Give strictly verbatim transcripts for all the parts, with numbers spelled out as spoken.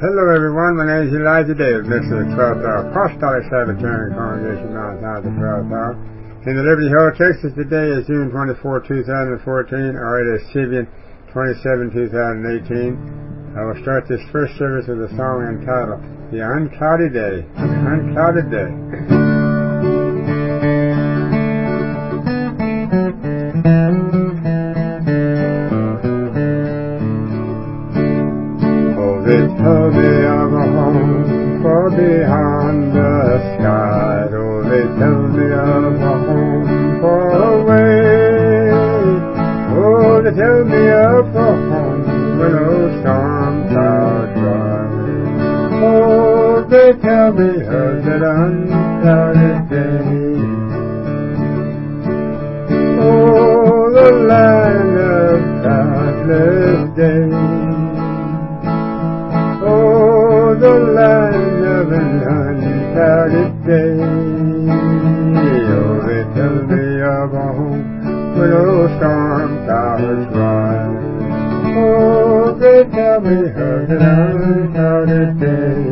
Hello everyone, my name is Elijah Davis, Mister the twelfth Hour, Apostolic Sabbatarian Congregation, Mount Zion, the twelfth Hour. In the Liberty Hill, Texas, today is June twenty-fourth, two thousand fourteen, or it is Sibian twenty-seventh, two thousand eighteen. I will start this first service with a song entitled, The Unclouded Day, The Unclouded Day. They tell me of a home far beyond the sky. Oh, they tell me of a home far away. Oh, they tell me of a home where no storm clouds rise. Oh, they tell me of that unclouded day. Oh, the land of cloudless day. Oh, the land of an unclouded day. Oh, they tell me of a home where no storm clouds rise. Oh, they tell me of an unclouded day.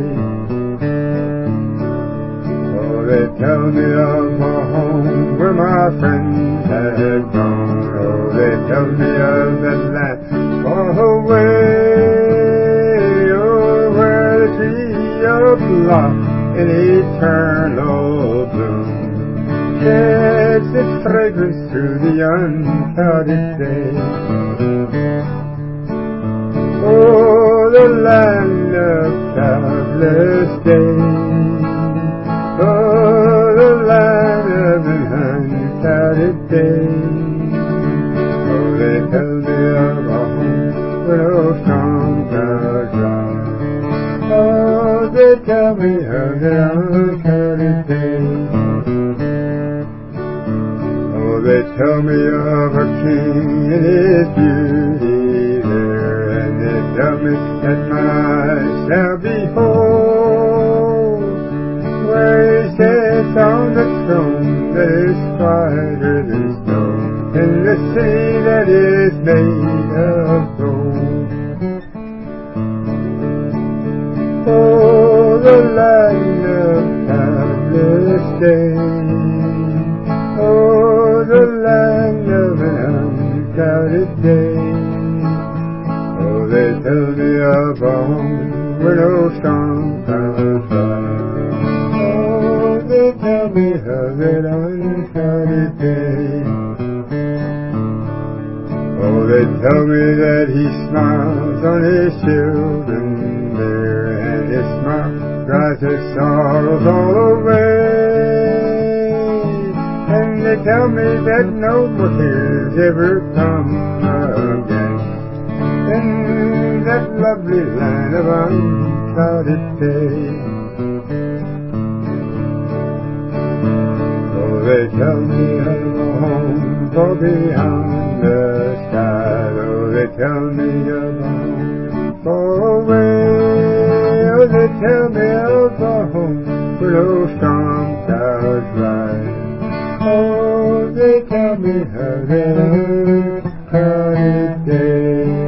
Oh, they tell me of a home where my friends have gone. Oh, they tell me of that land far away. Of life in eternal bloom sheds its fragrance through the unclouded day. Oh, the land of cloudless day. Oh, the land of an unclouded day. Oh, they tell me of a home where no storm clouds rise. Oh, they tell me of the unclouded day. Oh, they tell me of a king in his beauty there, and they tell me that my eyes shall behold, where he sits on the throne that is whiter than snow, in the city that is made of gold. Oh, the land of cloudless day. Oh, the land of an unclouded day. Oh, they tell me of a home where no storm clouds rise. Oh, they tell me of that unclouded day. Oh, they tell me that he smiles on his children there, and his smile drives their sorrows all away. And they tell me that no more tears ever come again in that lovely land of unclouded day. Oh, they tell me of a home far beyond the sky. Oh, they tell me of a home far away. Oh, they tell me of a home where no storm clouds rise. Oh, they tell me of that unclouded day.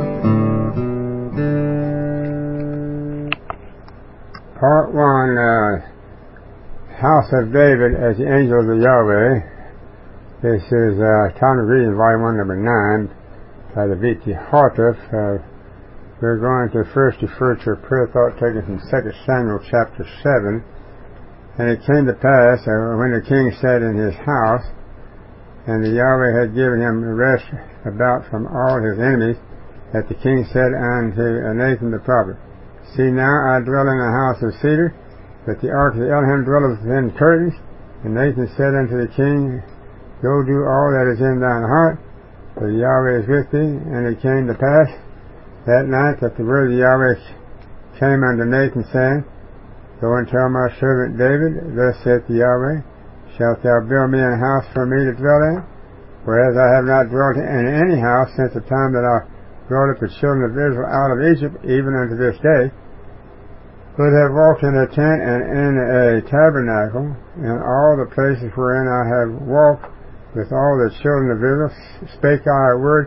Part one, uh, House of David as the Angels of Yahweh. This is uh, Time of Reading, Volume one, Number nine, by the V T Hartoff. Uh, we're going to first refer to a prayer thought taken from Second Samuel chapter seven. And it came to pass, uh, when the king sat in his house, and the Yahweh had given him rest about from all his enemies, that the king said unto Nathan the prophet, See now, I dwell in a house of cedar, but the ark of the Elohim dwelleth within curtains. And Nathan said unto the king, Go do all that is in thine heart, for Yahweh is with thee. And it came to pass that night that the word of Yahweh came unto Nathan, saying, Go and tell my servant David, Thus saith the Yahweh, Shalt thou build me a house for me to dwell in? Whereas I have not dwelt in any house since the time that I brought up the children of Israel out of Egypt, even unto this day, but have walked in a tent and in a tabernacle, in all the places wherein I have walked with all the children of Israel, spake I a word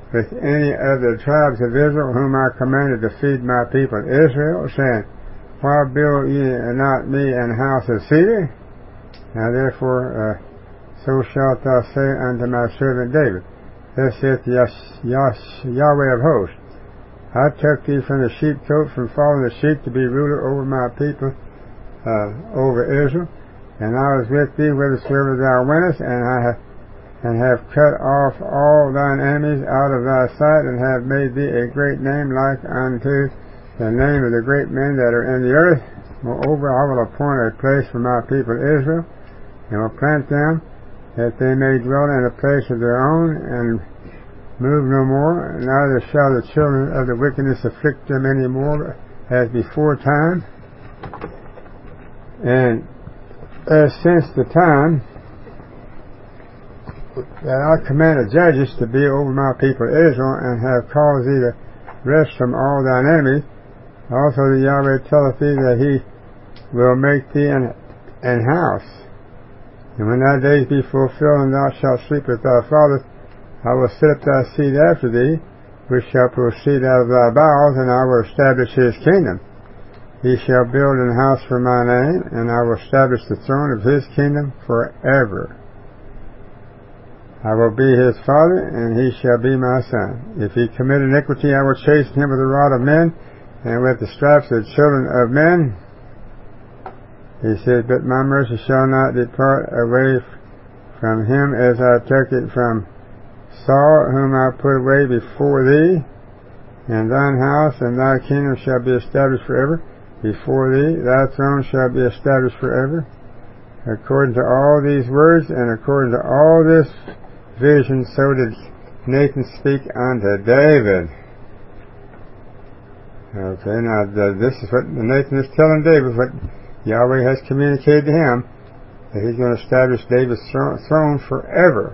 with any of the tribes of Israel, whom I commanded to feed my people Israel, saying, Why build ye not me an house of cedar? Now therefore, uh, so shalt thou say unto my servant David, Thus saith Yahweh of hosts, I took thee from the sheepcote, from following the sheep, to be ruler over my people, uh, over Israel. And I was with thee whithersoever thou wentest, and I have, and have cut off all thine enemies out of thy sight, and have made thee a great name like unto the name of the great men that are in the earth. Moreover, I will appoint a place for my people Israel, and will plant them, that they may dwell in a place of their own, and move no more. Neither shall the children of the wickedness afflict them any more, as before time. And uh, since the time that I commanded judges to be over my people Israel, and have caused thee to rest from all thine enemies, also the Yahweh telleth thee that he will make thee an, an house. And when thy days be fulfilled, and thou shalt sleep with thy fathers, I will set up thy seed after thee, which shall proceed out of thy bowels, and I will establish his kingdom. He shall build an house for my name, and I will establish the throne of his kingdom forever. I will be his father, and he shall be my son. If he commit iniquity, I will chasten him with the rod of men, and with the stripes of the children of men. He said, But my mercy shall not depart away from him, as I took it from Saul, whom I put away before thee. And thine house and thy kingdom shall be established forever before thee. Thy throne shall be established forever. According to all these words, and according to all this vision, so did Nathan speak unto David. Okay, now this is what Nathan is telling David, what Yahweh has communicated to him, that he's going to establish David's throne forever.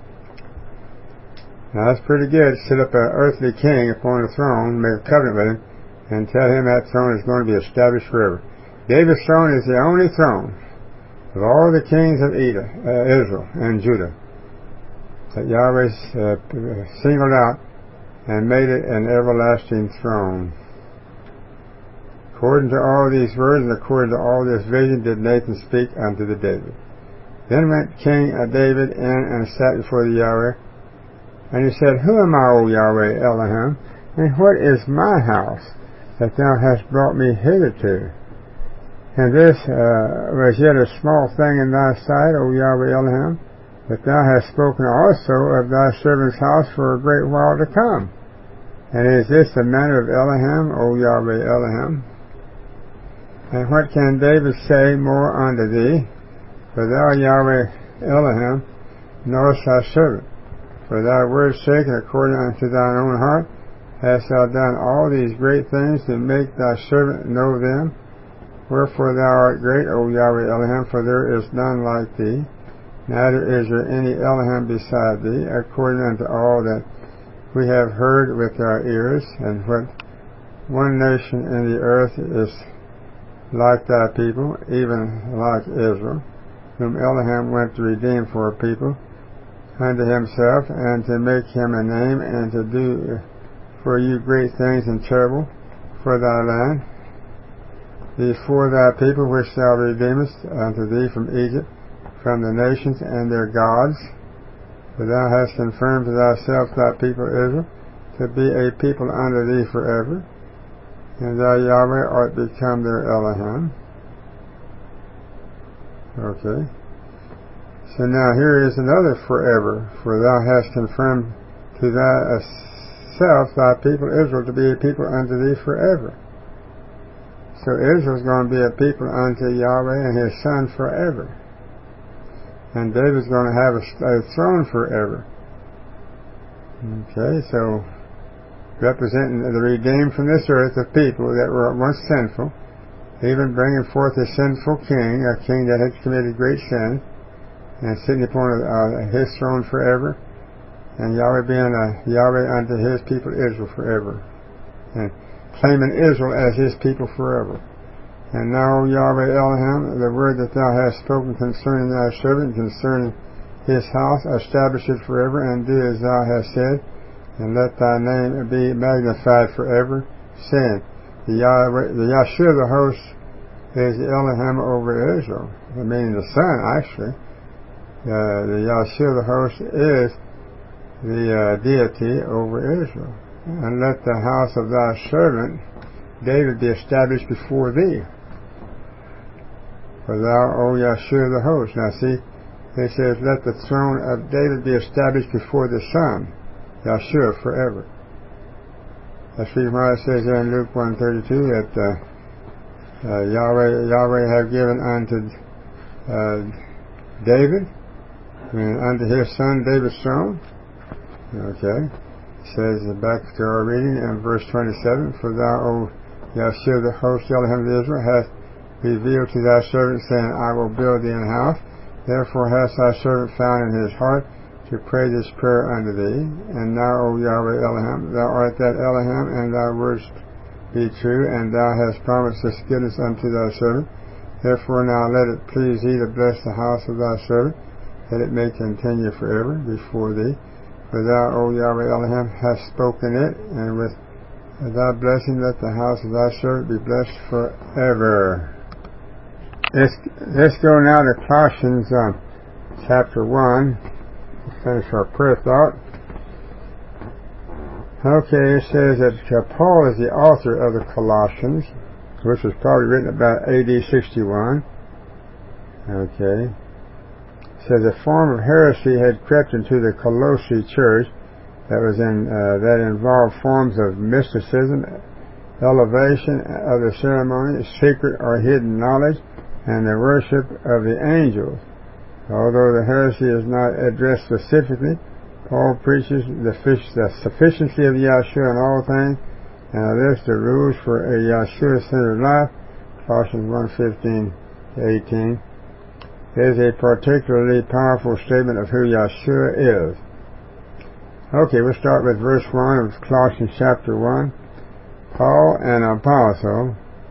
Now that's pretty good. Set up an earthly king upon a throne, make a covenant with him, and tell him that throne is going to be established forever. David's throne is the only throne of all the kings of Edom, uh, Israel and Judah that Yahweh uh, singled out and made it an everlasting throne. According to all these words and according to all this vision did Nathan speak unto the David. Then went King David in and sat before the Yahweh, and he said, Who am I, O Yahweh Elohim, and what is my house that thou hast brought me hitherto? And this uh, was yet a small thing in thy sight, O Yahweh Elohim, that thou hast spoken also of thy servant's house for a great while to come. And is this the manner of Elohim, O Yahweh Elohim? And what can David say more unto thee? For thou, Yahweh Elohim, knowest thy servant. For thy word's sake, and according unto thine own heart, hast thou done all these great things to make thy servant know them. Wherefore thou art great, O Yahweh Elohim, for there is none like thee, neither is there any Elohim beside thee, according unto all that we have heard with our ears. And what one nation in the earth is like thy people, even like Israel, whom Elohim went to redeem for a people unto himself, and to make him a name, and to do for you great things and terrible for thy land, before thy people which thou redeemest unto thee from Egypt, from the nations and their gods. For thou hast confirmed to thyself thy people Israel, to be a people unto thee forever, and thou Yahweh art become their Elohim. Okay. So now here is another forever, for thou hast confirmed to thyself thy people Israel to be a people unto thee forever. So Israel's going to be a people unto Yahweh and his son forever. And David's going to have a, a throne forever. Okay, so representing the redeemed from this earth of people that were once sinful, even bringing forth a sinful king, a king that had committed great sin, and sitting upon uh, his throne forever, and Yahweh being a Yahweh unto his people Israel forever, and claiming Israel as his people forever. And now, O Yahweh Elohim, the word that thou hast spoken concerning thy servant, concerning his house, establish it forever, and do as thou hast said, and let thy name be magnified forever, saying, the, Yahweh, the Yahshua the host is the Elohim over Israel. I mean the Son, actually. Uh, the Yahshua the host is the uh, deity over Israel. And let the house of thy servant David be established before thee. For thou, O Yahshua the host. Now see, it says, let the throne of David be established before the Son, Yahshua, forever. That's why it says there in Luke one thirty-two that uh, uh, Yahweh Yahweh have given unto uh, David, and unto his son David's throne. Okay. It says back to our reading in verse twenty-seven, for thou, O Yahshua the host, Elohim of Israel, hast revealed to thy servant, saying, I will build thee an house. Therefore hast thy servant found in his heart to pray this prayer unto thee. And now, O Yahweh Elohim, thou art that Elohim, and thy words be true, and thou hast promised this goodness unto thy servant. Therefore now let it please thee to bless the house of thy servant, that it may continue forever before thee. For thou, O Yahweh Elohim, hast spoken it, and with thy blessing let the house of thy servant be blessed forever. Let's, let's go now to Colossians uh, chapter one. We'll finish our prayer thought. Okay, it says that uh, Paul is the author of the Colossians, which was probably written about A D sixty-one. Okay. It says a form of heresy had crept into the Colossae church that was in uh, that involved forms of mysticism, elevation of the ceremony, secret or hidden knowledge, and the worship of the angels. Although the heresy is not addressed specifically, Paul preaches the, the sufficiency of Yahshua in all things, and a list of rules for a Yahshua-centered life, Colossians one fifteen to eighteen, is a particularly powerful statement of who Yahshua is. Okay, we'll start with verse one of Colossians chapter one. Paul, an apostle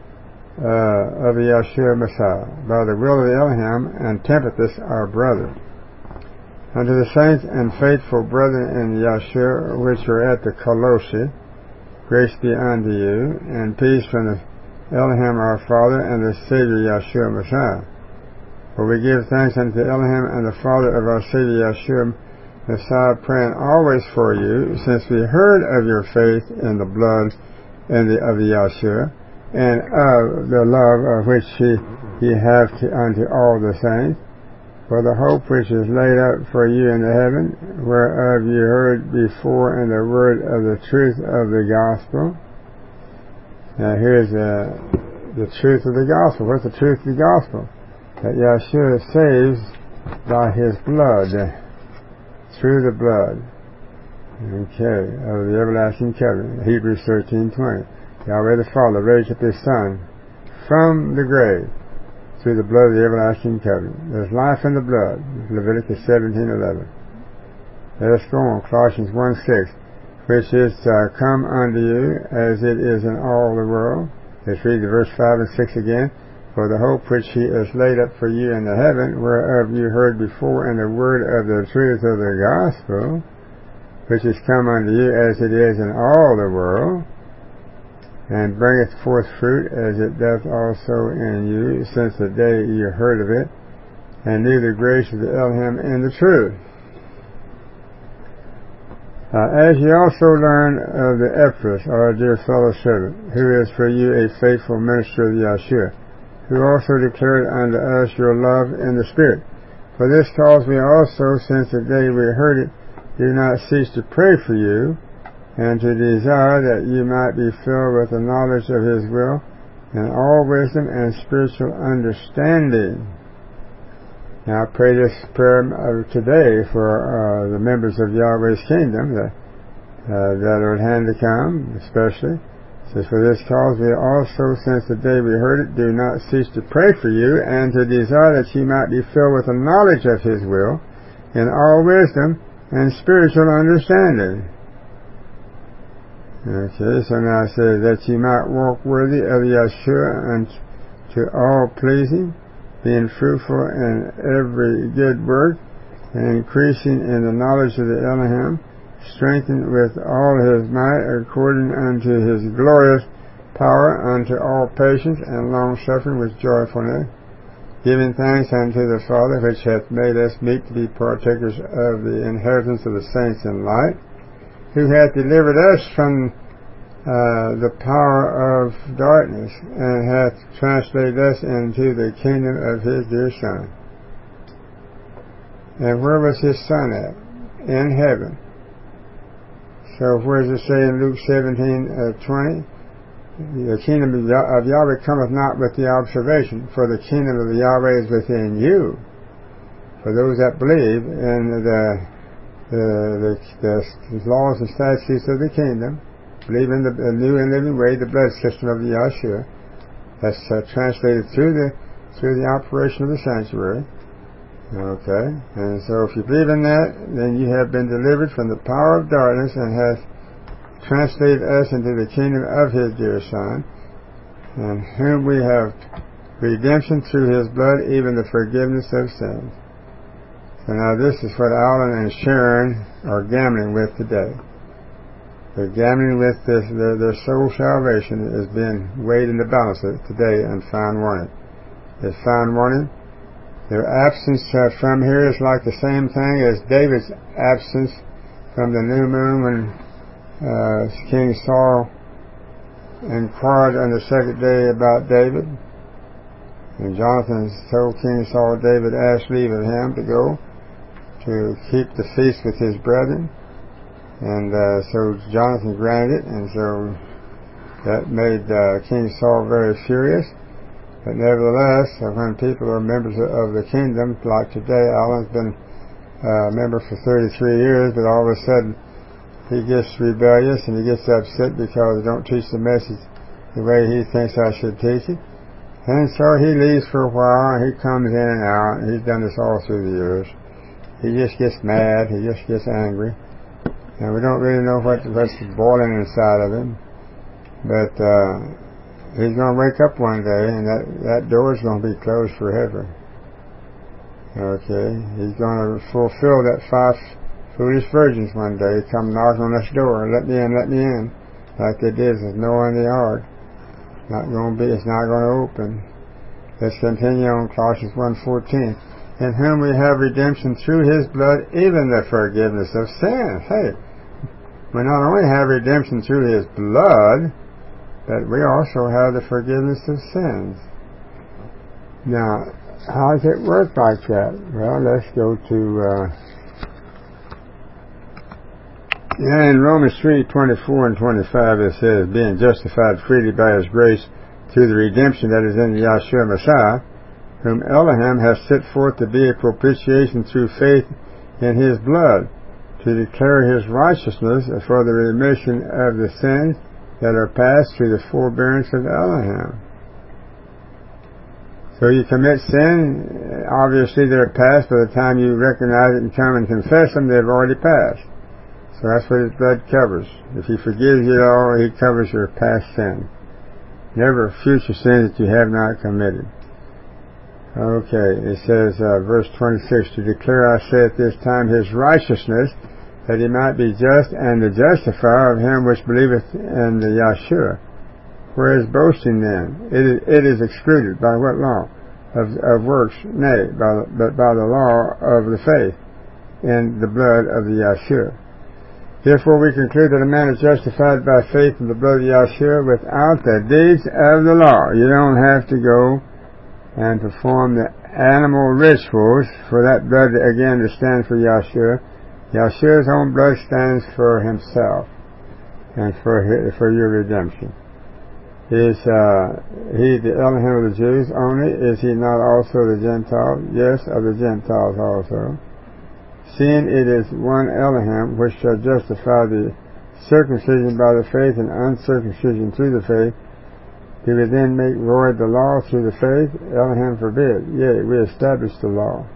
uh, of the Yahshua Messiah, by the will of the Elohim, and Timothy, our brother, unto the saints and faithful brethren in Yahshua, which are at the Colossae, grace be unto you, and peace from the Elohim our Father and the Savior Yahshua Messiah. For we give thanks unto Elohim and the Father of our Savior Yahshua Messiah, praying always for you, since we heard of your faith in the blood and the, of the Yahshua, and of the love of which ye, ye have to, unto all the saints, for the hope which is laid up for you in the heaven, whereof ye heard before in the word of the truth of the gospel. Now here's uh, the truth of the gospel. What's the truth of the gospel? That Yahshua saves by his blood, through the blood, okay, of the everlasting covenant. Hebrews thirteen twenty. Yahweh the Father raised up his Son from the grave through the blood of the everlasting covenant. There's life in the blood, Leviticus seventeen eleven. Let us go on, Colossians one six, which is uh, come unto you as it is in all the world. Let's read the verse five and six again. For the hope which he has laid up for you in the heaven, whereof you heard before in the word of the truth of the gospel, which is come unto you as it is in all the world, and bringeth forth fruit as it doth also in you, since the day you heard of it, and knew the grace of the Elohim in the truth. Uh, as ye also learn of the Ephraim, our dear fellow servant, who is for you a faithful minister of Yahshua, who also declared unto us your love in the Spirit. For this cause we also, since the day we heard it, do not cease to pray for you, and to desire that ye might be filled with the knowledge of his will, and all wisdom and spiritual understanding. Now I pray this prayer today for uh, the members of Yahweh's kingdom that, uh, that are at hand to come, especially. It says, for this cause we also, since the day we heard it, do not cease to pray for you, and to desire that ye might be filled with the knowledge of his will, in all wisdom and spiritual understanding. Okay, so now it says that ye might walk worthy of Yahshua unto all pleasing, being fruitful in every good work, and increasing in the knowledge of the Elohim, strengthened with all his might, according unto his glorious power, unto all patience and long-suffering with joyfulness, giving thanks unto the Father, which hath made us meet to be partakers of the inheritance of the saints in light, who hath delivered us from uh, the power of darkness, and hath translated us into the kingdom of his dear Son. And where was his Son at? In heaven. So where does it say in Luke seventeen twenty? The kingdom of, Yah- of Yahweh cometh not with the observation, for the kingdom of the Yahweh is within you. For those that believe in the the, the, the laws and statutes of the kingdom, believe in the, the new and living way, the blood system of the Yahshua, that's uh, translated through the through the operation of the sanctuary. Okay, and so if you believe in that, then you have been delivered from the power of darkness and hath translated us into the kingdom of his dear Son, and whom we have redemption through his blood, even the forgiveness of sins. So now this is what Alan and Sharon are gambling with today. They're gambling with this, their, their soul salvation is being weighed in the balance today and found wanting. It's found wanting. Their absence uh, from here is like the same thing as David's absence from the new moon when uh, King Saul inquired on the second day about David. And Jonathan told King Saul David asked leave of him to go to keep the feast with his brethren. And uh, so Jonathan granted it, and so that made uh, King Saul very furious. But nevertheless, when people are members of the kingdom, like today, Alan's been a member for thirty-three years, but all of a sudden he gets rebellious and he gets upset because I don't teach the message the way he thinks I should teach it. And so he leaves for a while, and he comes in and out, and he's done this all through the years. He just gets mad, he just gets angry, and we don't really know what, what's boiling inside of him. But uh he's going to wake up one day, and that, that door is going to be closed forever. Okay? He's going to fulfill that five foolish virgins one day, come knocking on this door, let me in, let me in, like they did with Noah in the ark. Not going to be, it's not going to open. Let's continue on Colossians one fourteen. In whom we have redemption through his blood, even the forgiveness of sins. Hey, we not only have redemption through his blood, but we also have the forgiveness of sins. Now, how does it work like that? Well, let's go to uh, yeah, in Romans three twenty-four and twenty-five it says, being justified freely by his grace through the redemption that is in Yahshua Messiah, whom Elohim has set forth to be a propitiation through faith in his blood, to declare his righteousness for the remission of the sins that are passed through the forbearance of Elohim. So you commit sin, obviously they're past. By the time you recognize it and come and confess them, they've already passed. So that's what his blood covers. If he forgives you all, he covers your past sin. Never future sin that you have not committed. Okay, it says, uh, verse twenty-six, to declare, I say at this time, his righteousness, that he might be just and the justifier of him which believeth in the Yahshua. Where is boasting then? It is, it is excluded. By what law? Of, of works? Nay, by, but by the law of the faith in the blood of the Yahshua. Therefore we conclude that a man is justified by faith in the blood of Yahshua without the deeds of the law. You don't have to go and perform the animal rituals for that blood, again, to stand for Yahshua. Yahshua's own blood stands for himself and for his, for your redemption. Is uh, he the Elohim of the Jews only? Is he not also the Gentiles? Yes, of the Gentiles also. Seeing it is one Elohim which shall justify the circumcision by the faith and uncircumcision through the faith, do we then make void the law through the faith? Elohim forbid. Yea, we establish the law.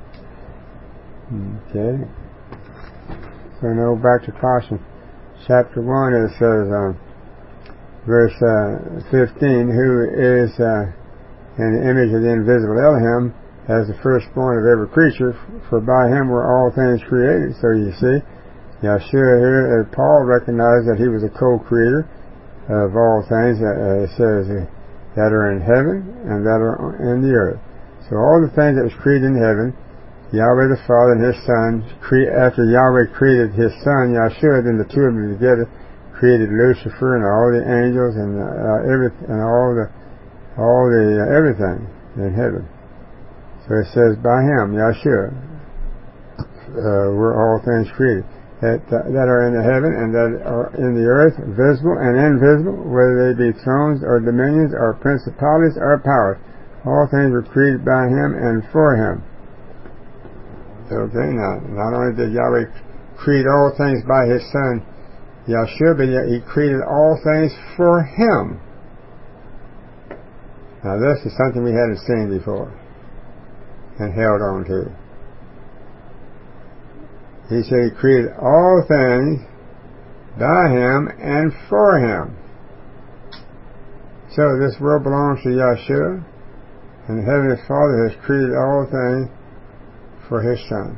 Okay. So now back to Colossians chapter one, it says, uh, verse uh, fifteen, who is uh, in the image of the invisible Elohim, as the firstborn of every creature, for by him were all things created. So you see, Yahshua here, uh, Paul recognized that he was a co-creator of all things. Uh, it says uh, that are in heaven and that are in the earth. So all the things that was created in heaven, Yahweh the Father and His Son, cre- after Yahweh created His Son, Yahshua, then the two of them together created Lucifer and all the angels and uh, every and all the all the uh, everything in heaven. So it says by Him, Yahshua, uh, were all things created that uh, that are in the heaven and that are in the earth, visible and invisible, whether they be thrones or dominions or principalities or powers. All things were created by Him and for Him. Okay, now, not only did Yahweh create all things by His Son, Yahshua, but yet He created all things for Him. Now this is something we hadn't seen before and held on to. He said He created all things by Him and for Him. So this world belongs to Yahshua, and the Heavenly Father has created all things for His Son.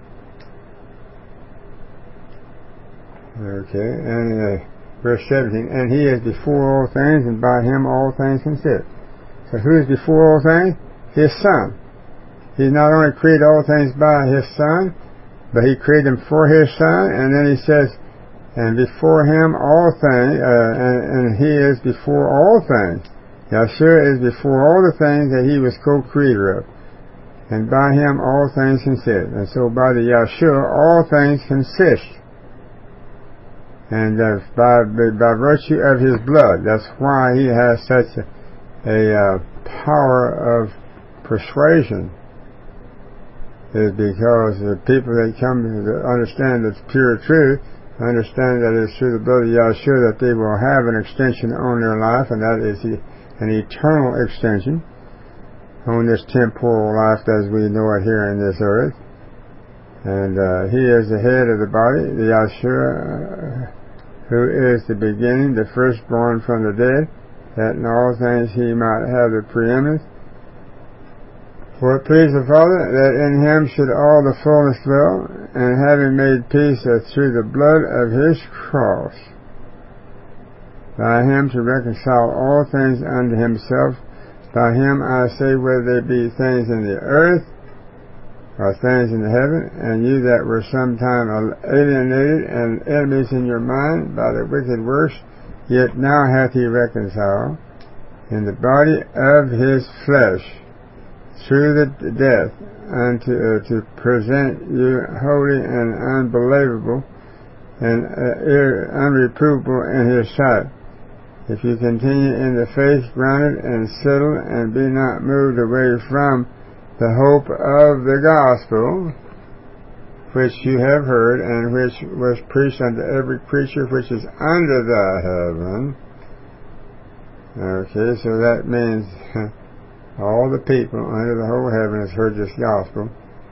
Okay, and uh, verse seventeen, and He is before all things, and by Him all things consist. So who is before all things? His Son. He not only created all things by His Son, but He created them for His Son, and then He says, and before Him all things, uh, and, and He is before all things. Yahshua is before all the things that He was co-creator of. And by Him all things consist. And so by the Yahshua all things consist. And uh, by, by virtue of His blood, that's why He has such a, a uh, power of persuasion. Is because the people that come to understand the pure truth, understand that it's through the blood of Yahshua that they will have an extension on their life, and that is an eternal extension on this temporal life as we know it here in this earth. And uh, He is the head of the body, the Yahshua, uh, who is the beginning, the firstborn from the dead, that in all things He might have the preeminence. For it pleased the Father that in Him should all the fullness dwell, and having made peace through the blood of His cross, by Him to reconcile all things unto Himself. By Him, I say, whether they be things in the earth or things in the heaven, and you that were sometime alienated and enemies in your mind by the wicked works, yet now hath He reconciled in the body of His flesh through the death, unto uh, to present you holy and unbelievable and uh, unreprovable in His sight. If you continue in the faith, grounded and settled, and be not moved away from the hope of the gospel, which you have heard, and which was preached unto every creature which is under the heaven. Okay, so that means all the people under the whole heaven has heard this gospel.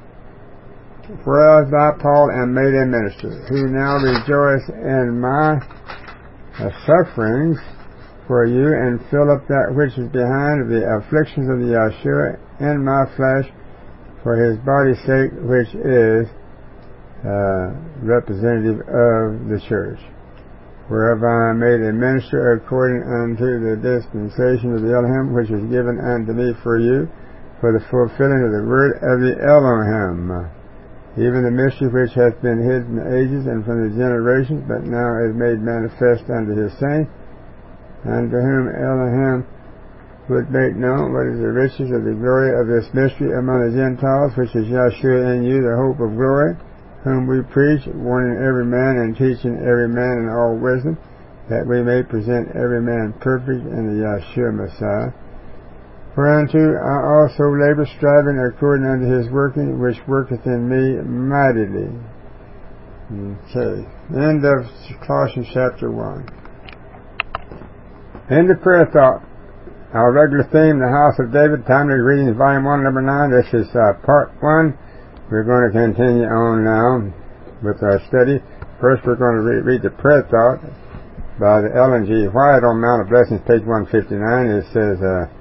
Whereas I, Paul, am made a minister, who now rejoice in my uh, sufferings for you, and fill up that which is behind of the afflictions of the Yahshua in my flesh, for His body's sake, which is uh, representative of the church. Whereof I am made a minister according unto the dispensation of the Elohim, which is given unto me for you, for the fulfilling of the word of the Elohim, even the mystery which hath been hid in the ages and from the generations, but now is made manifest unto His saints, unto whom Elohim would make known what is the riches of the glory of this mystery among the Gentiles, which is Yahshua in you, the hope of glory, whom we preach, warning every man and teaching every man in all wisdom, that we may present every man perfect in the Yahshua Messiah. Whereunto I also labor, striving according unto His working, which worketh in me mightily. Okay. End of Colossians chapter one. End of prayer thought. Our regular theme, the House of David, Timely Readings, Volume one, Number nine. This is uh, Part one. We're going to continue on now with our study. First, we're going to re- read the prayer thought by the Ellen G. White on Mount of Blessings, page one fifty-nine. It says, uh,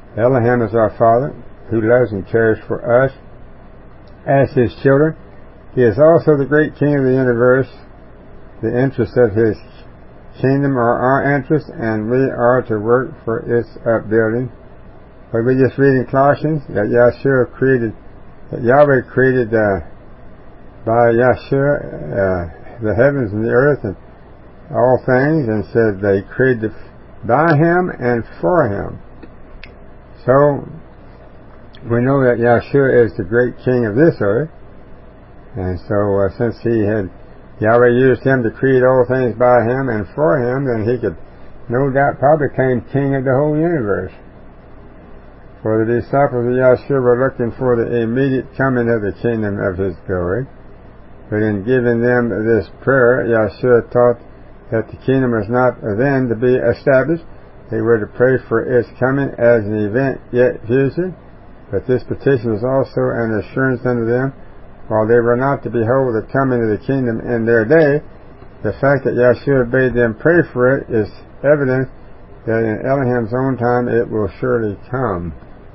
Elohim is our Father, who loves and cares for us as His children. He is also the great King of the universe. The interests of His kingdom are our interests, and we are to work for its upbuilding. But we just read in Colossians that Yahshua created, that Yahweh created uh, by Yahshua uh, the heavens and the earth and all things, and said they created by Him and for Him. So we know that Yahshua is the great King of this earth, and so uh, since He had Yahweh used Him to create all things by Him and for Him, then He could no doubt probably become King of the whole universe. For the disciples of Yahshua were looking for the immediate coming of the kingdom of His glory. But in giving them this prayer, Yahshua taught that the kingdom was not then to be established. They were to pray for its coming as an event yet future. But this petition was also an assurance unto them, while they were not to behold the coming of the kingdom in their day. The fact that Yahshua bade them pray for it is evidence that in Elohim's own time it will surely come.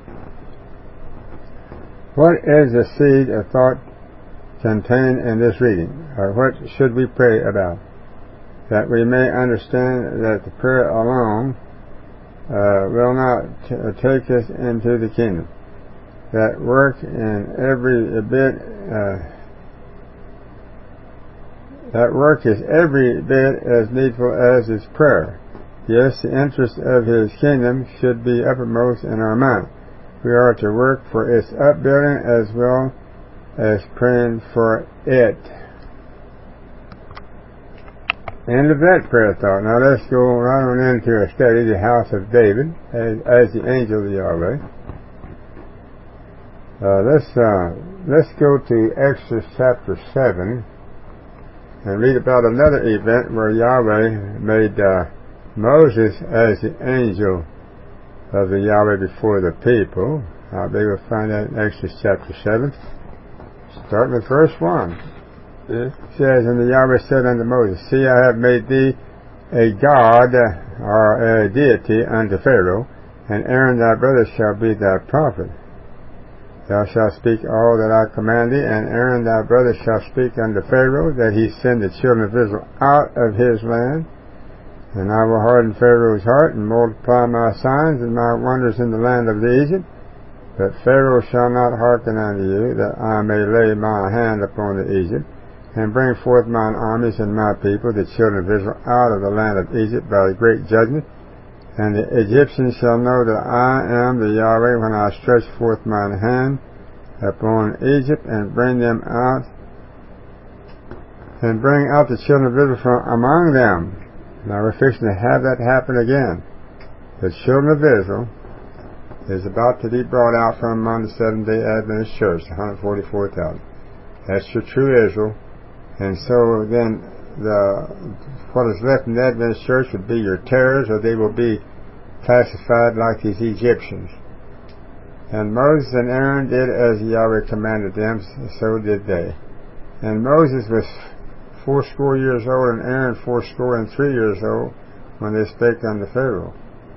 What is the seed of thought contained in this reading, or what should we pray about? That we may understand that the prayer alone uh, will not t- take us into the kingdom. That work in every bit, uh, that work is every bit as needful as His prayer. Yes, the interest of His kingdom should be uppermost in our mind. We are to work for its upbuilding as well as praying for it. End of that prayer thought. Now let's go right on into a study, the house of David, as, as the angel of Yahweh. Uh, let's uh, let's go to Exodus chapter seven and read about another event where Yahweh made uh, Moses as the angel of the Yahweh before the people. I'll be able to find that in Exodus chapter seven, starting with verse one. It says, "And the Yahweh said unto Moses, See, I have made thee a god, or a deity, unto Pharaoh, and Aaron thy brother shall be thy prophet. Thou shalt speak all that I command thee, and Aaron thy brother shall speak unto Pharaoh, that he send the children of Israel out of his land. And I will harden Pharaoh's heart, and multiply my signs and my wonders in the land of Egypt. But Pharaoh shall not hearken unto you, that I may lay my hand upon the Egypt, and bring forth mine armies and my people, the children of Israel, out of the land of Egypt by the great judgment. And the Egyptians shall know that I am the Yahweh when I stretch forth mine hand upon Egypt and bring them out, and bring out the children of Israel from among them." Now we're fixing to have that happen again. The children of Israel is about to be brought out from among the Seventh-day Adventist Church, one hundred forty-four thousand. That's your true Israel. And so then the what is left in the Adventist Church would be your terrors, or they will be classified like these Egyptians. And Moses and Aaron did as Yahweh commanded them, so did they. And Moses was fourscore years old, and Aaron fourscore and three years old, when they spake unto Pharaoh.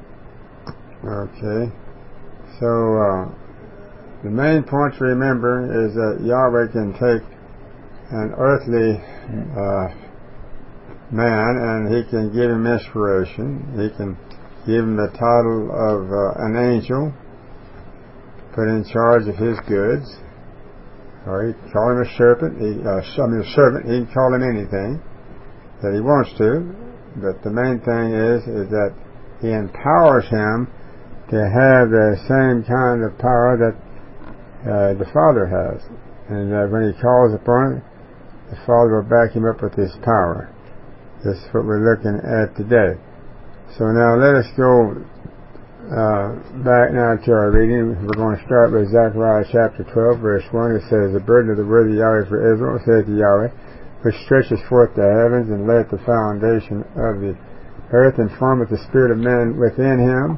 Okay. So, uh, the main point to remember is that Yahweh can take an earthly uh, man, and He can give him inspiration. He can give him the title of uh, an angel, put in charge of his goods, or he can call him a serpent, he, uh, I mean a servant, he can call him anything that he wants to, but the main thing is, is that He empowers him to have the same kind of power that uh, the Father has, and uh, when He calls upon it, the Father will back him up with His power. This is what we're looking at today. So now let us go uh, back now to our reading. We're going to start with Zechariah chapter twelve, verse one. It says, "The burden of the word of Yahweh for Israel, says the Yahweh, which stretches forth the heavens, and layeth the foundation of the earth, and formeth the spirit of men within him."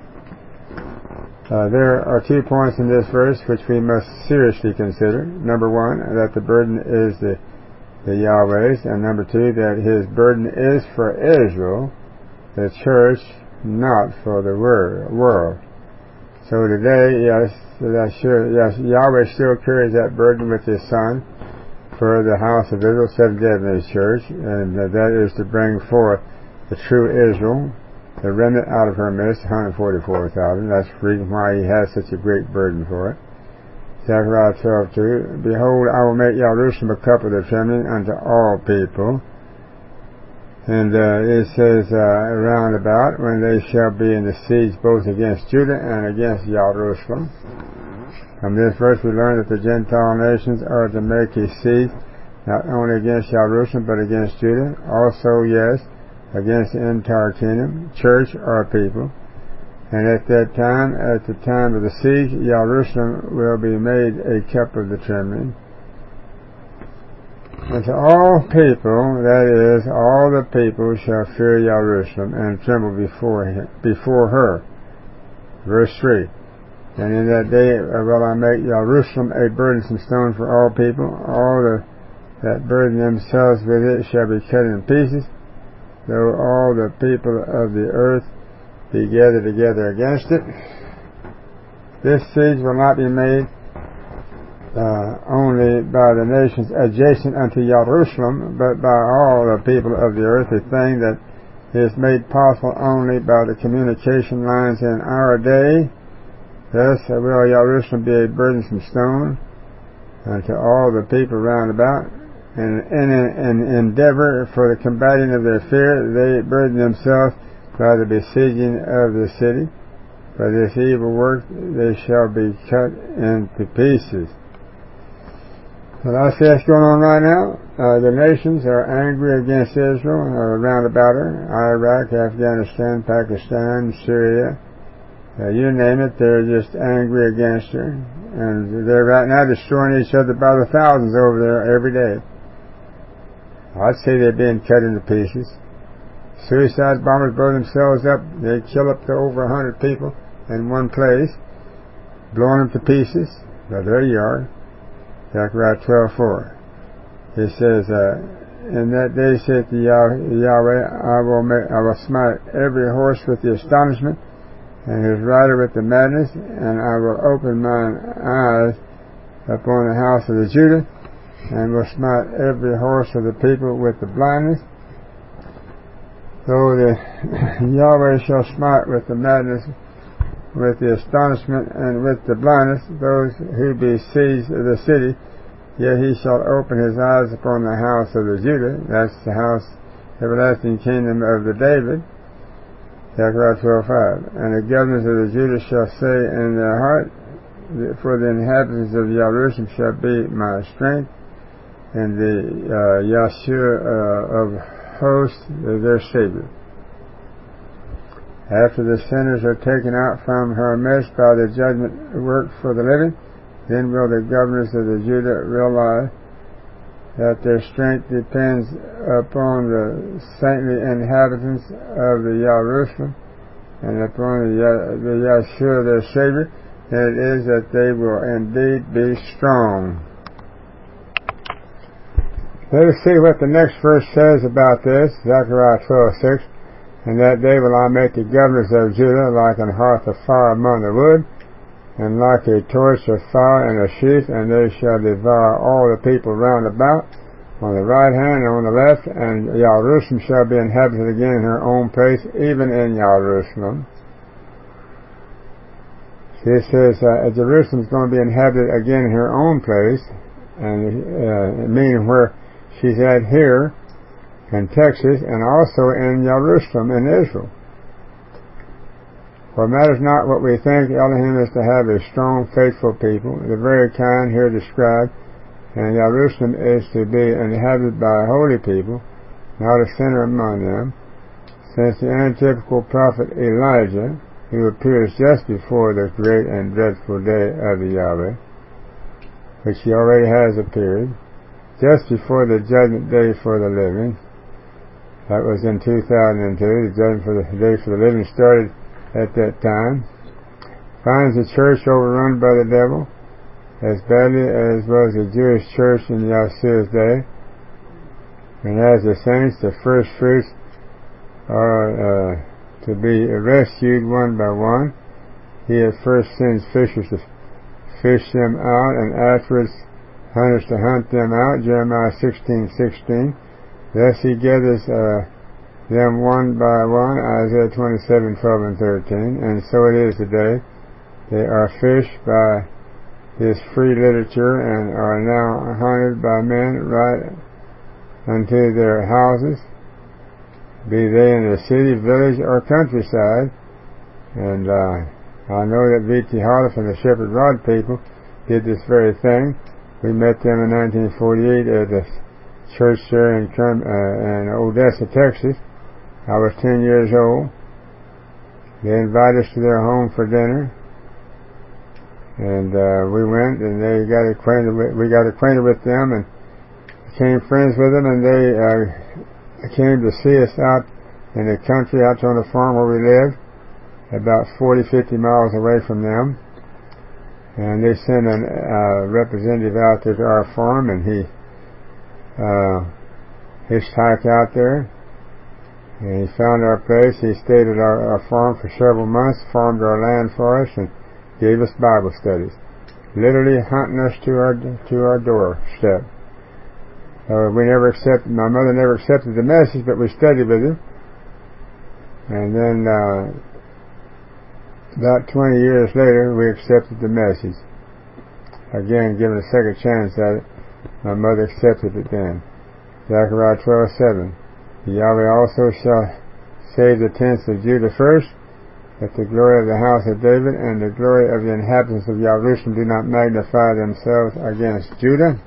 Uh, there are two points in this verse which we must seriously consider. Number one, that the burden is the, the Yahweh's, and number two, that His burden is for Israel, the church, not for the world. So today, yes, yes, Yahweh still carries that burden with His Son for the house of Israel, Seventh-day Adventist Church, and uh, that is to bring forth the true Israel, the remnant out of her midst, one hundred forty-four thousand. That's the reason why he has such a great burden for it. Zechariah twelve two, behold, I will make Jerusalem a cup of the trembling unto all people. And uh, it says uh, round about, when they shall be in the siege both against Judah and against Jerusalem. From this verse we learn that the Gentile nations are to make a siege not only against Jerusalem but against Judah, also, yes, against the entire kingdom, church or people. And at that time, at the time of the siege, Jerusalem will be made a cup of the trembling. And to all people, that is, all the people shall fear Jerusalem and tremble before him, before her. Verse three. And in that day will I make Jerusalem a burdensome stone for all people. All the, that burden themselves with it shall be cut in pieces, though all the people of the earth be gathered together against it. This siege will not be made uh, only by the nations adjacent unto Jerusalem, but by all the people of the earth, a thing that is made possible only by the communication lines in our day. Thus will Jerusalem be a burdensome stone unto all the people round about, and in an endeavor for the combating of their fear, they burden themselves by the besieging of the city. For this evil work they shall be cut into pieces. So that's what's going on right now. Uh, the nations are angry against Israel, uh, round about her. Iraq, Afghanistan, Pakistan, Syria. Uh, you name it, they're just angry against her. And they're right now destroying each other by the thousands over there every day. I'd say they're being cut into pieces. Suicide bombers blow themselves up. They kill up to over a hundred people in one place, blowing them to pieces. But there you are. Zechariah twelve four. It says, uh, in that day saith Yahweh, I will, make, I will smite every horse with the astonishment, and his rider with the madness, and I will open mine eyes upon the house of the Judah, and will smite every horse of the people with the blindness. So the Yahweh shall smite with the madness, with the astonishment, and with the blindness those who besiege the city, yet he shall open his eyes upon the house of the Judah. That's the house, everlasting kingdom of the David. Zechariah twelve five. And the governors of the Judah shall say in their heart, for the inhabitants of Jerusalem shall be my strength, and the uh, Yahshua uh, of hosts their Savior. After the sinners are taken out from her midst by the judgment work for the living, then will the governors of the Judah realize that their strength depends upon the saintly inhabitants of the Jerusalem and upon the, the Yahshua their Savior, and it is that they will indeed be strong. Let us see what the next verse says about this, Zechariah twelve six. And that day will I make the governors of Judah like an hearth of fire among the wood, and like a torch of fire in a sheath, and they shall devour all the people round about, on the right hand and on the left, and Jerusalem shall be inhabited again in her own place, even in Jerusalem. See, it says uh, Jerusalem is going to be inhabited again in her own place, and uh, meaning where she's at here in Texas, and also in Jerusalem in Israel. For it matters not what we think, Elohim is to have a strong, faithful people, the very kind here described, and Jerusalem is to be inhabited by holy people, not a sinner among them, since the antitypical prophet Elijah, who appears just before the great and dreadful day of the Yahweh, which he already has appeared, just before the judgment day for the living. That was in two thousand two. The judgment for the day for the living started at that time. Finds the church overrun by the devil as badly as was the Jewish church in Yahshua's day. And as the saints, the first fruits are uh, to be rescued one by one. He at first sends fishers to fish them out, and afterwards hunters to hunt them out, Jeremiah sixteen sixteen. Thus he gathers uh, them one by one, Isaiah twenty-seven twelve and thirteen. And so it is today. They are fished by this free literature and are now hunted by men right unto their houses, be they in the city, village, or countryside. And uh, I know that V T Holiff and the Shepherd Rod people did this very thing. We met them in nineteen forty-eight at the church there in, uh, in Odessa, Texas. I was ten years old. They invited us to their home for dinner. And uh, we went, and they got acquainted with, we got acquainted with them and became friends with them, and they uh, came to see us out in the country, out on the farm where we lived, about forty, fifty miles away from them. And they sent a uh, representative out there to our farm, and he uh, hitchhiked out there, and he found our place. He stayed at our, our farm for several months, farmed our land for us, and gave us Bible studies, literally hunting us to our to our doorstep. Uh, we never accepted. My mother never accepted the message, but we studied with him. And then, uh, about twenty years later, we accepted the message. Again, given a second chance at it, my mother accepted it then. Zechariah twelve seven. Yahweh also shall save the tents of Judah first, that the glory of the house of David and the glory of the inhabitants of Jerusalem do not magnify themselves against Judah.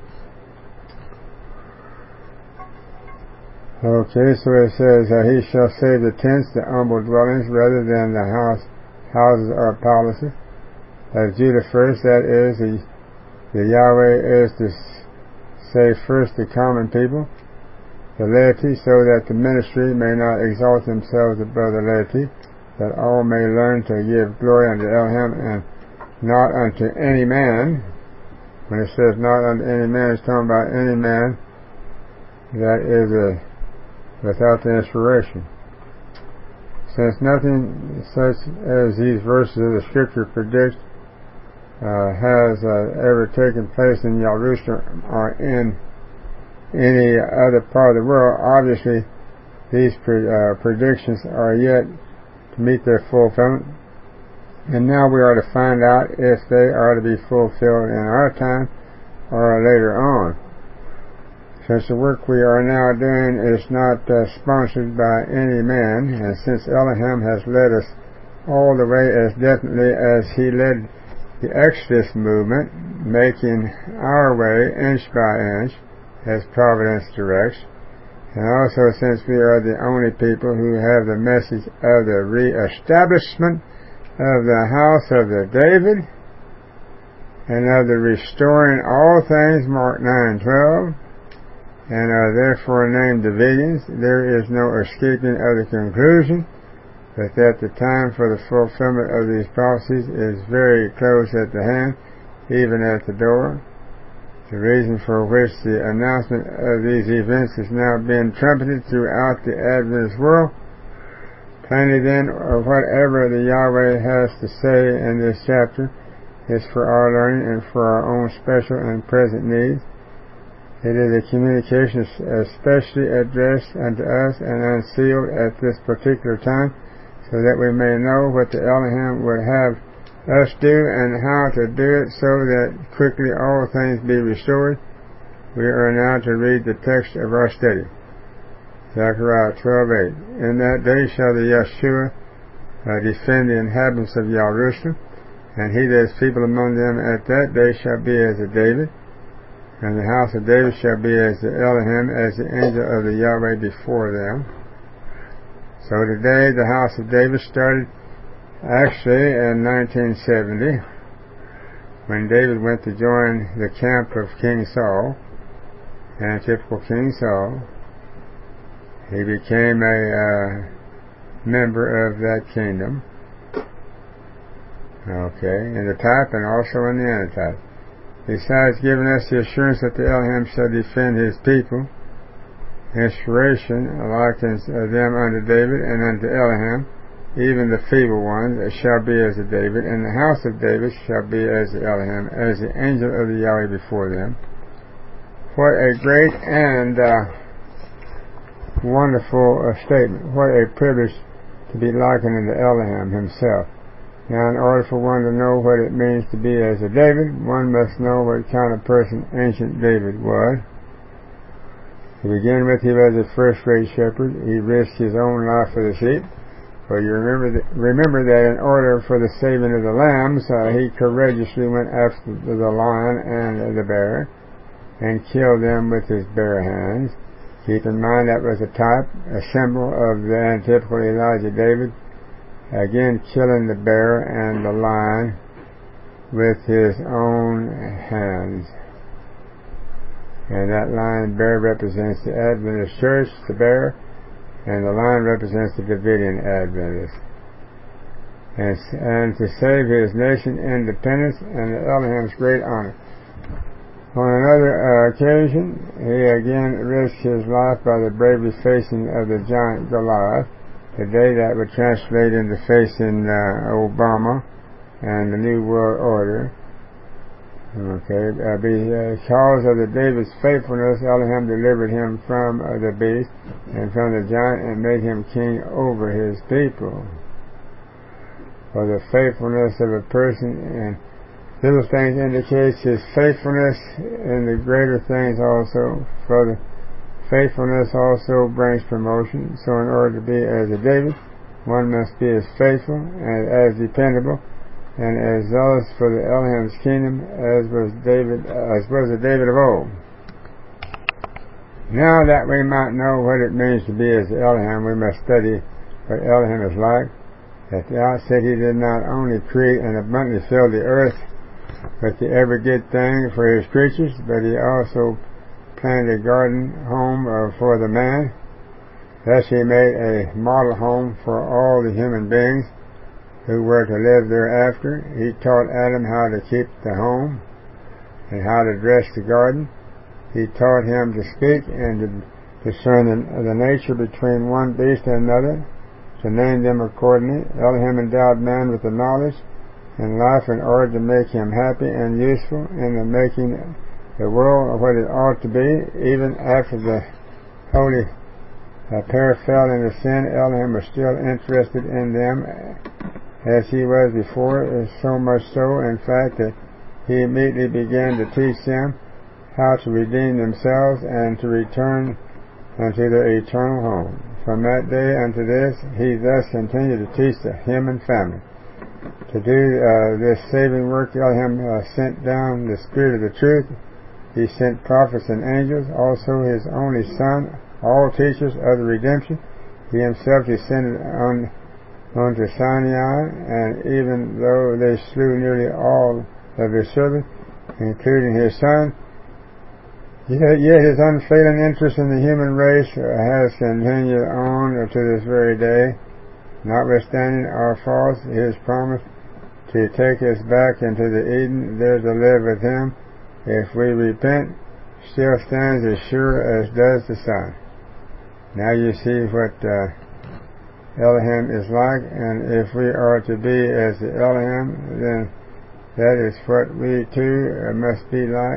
Okay, so it says, uh, he shall save the tents, the humble dwellings, rather than the house, houses or palaces. As Judah first, that is, the, the Yahweh is to save first the common people, the laity, so that the ministry may not exalt themselves above the laity, that all may learn to give glory unto Elohim and not unto any man. When it says not unto any man, it's talking about any man that is a, without the inspiration. Since nothing such as these verses of the Scripture predict uh, has uh, ever taken place in Jerusalem or in any other part of the world, obviously these pre- uh, predictions are yet to meet their fulfillment, and now we are to find out if they are to be fulfilled in our time or later on. Since the work we are now doing is not uh, sponsored by any man, and since Elohim has led us all the way as definitely as he led the Exodus movement, making our way inch by inch as providence directs, and also since we are the only people who have the message of the re-establishment of the house of the David and of the restoring all things, Mark nine twelve, and are therefore named divisions, there is no escaping of the conclusion but that the time for the fulfillment of these prophecies is very close at the hand, even at the door. The reason for which the announcement of these events is now being trumpeted throughout the Adventist world. Plainly then, or whatever the Yahweh has to say in this chapter is for our learning and for our own special and present needs. It is a communication especially addressed unto us and unsealed at this particular time, so that we may know what the Elohim would have us do and how to do it, so that quickly all things be restored. We are now to read the text of our study. Zechariah twelve eight. In that day shall the Yeshua uh, defend the inhabitants of Jerusalem, and he that is feeble among them at that day shall be as a David, and the house of David shall be as the Elohim, as the angel of the Yahweh before them. So today the house of David started actually in nineteen seventy, when David went to join the camp of King Saul, and typical King Saul, he became a uh, member of that kingdom. Okay, in the type and also in the antitype. Besides giving us the assurance that the Elohim shall defend his people, inspiration likens them unto David and unto Elohim, even the feeble ones shall be as a David, and the house of David shall be as the Elohim, as the angel of the Yahweh before them. What a great and uh, wonderful uh, statement. What a privilege to be likened unto Elohim himself. Now, in order for one to know what it means to be as a David, one must know what kind of person ancient David was. To begin with, he was a first-rate shepherd. He risked his own life for the sheep. For you remember that, remember that in order for the saving of the lambs, uh, he courageously went after the lion and the bear and killed them with his bare hands. Keep in mind that was a type, a symbol of the antitypical Elijah David, again killing the bear and the lion with his own hands. And that lion and bear represents the Adventist church, the bear, and the lion represents the Davidian Adventist. And, and to save his nation independence and the Elohim's great honor. On another uh, occasion, he again risked his life by the bravely facing of the giant Goliath, the day that would translate into facing uh, Obama and the New World Order. Okay, uh, because of the David's faithfulness, Elohim delivered him from uh, the beast and from the giant and made him king over his people. For the faithfulness of a person and little things indicates his faithfulness in the greater things also. For the faithfulness also brings promotion. So in order to be as a David, one must be as faithful and as dependable and as zealous for the Elohim's kingdom as was David, as was the David of old. Now that we might know what it means to be as Elohim, we must study what Elohim is like. At the outset, he did not only create and abundantly fill the earth with the every good thing for his creatures, but he also planted a garden home uh, for the man. Thus he made a model home for all the human beings who were to live thereafter. He taught Adam how to keep the home and how to dress the garden. He taught him to speak and to discern the, the nature between one beast and another, to name them accordingly. Elohim endowed man with the knowledge and life in order to make him happy and useful in the making the world what it ought to be. Even after the holy uh, pair fell into sin, Elohim was still interested in them as he was before, so much so, in fact, that he immediately began to teach them how to redeem themselves and to return unto their eternal home. From that day unto this, he thus continued to teach the human family. To do uh, this saving work, Elohim uh, sent down the Spirit of the truth. He sent prophets and angels, also his only Son, all teachers of the redemption. He himself descended on unto Sinai, and even though they slew nearly all of his servants, including his son, yet, yet his unfailing interest in the human race has continued on to this very day. Notwithstanding our faults, his promise to take us back into the Eden, there to live with him, if we repent, still stands as sure as does the sun. Now you see what uh, Elohim is like, and if we are to be as the Elohim, then that is what we too must be like.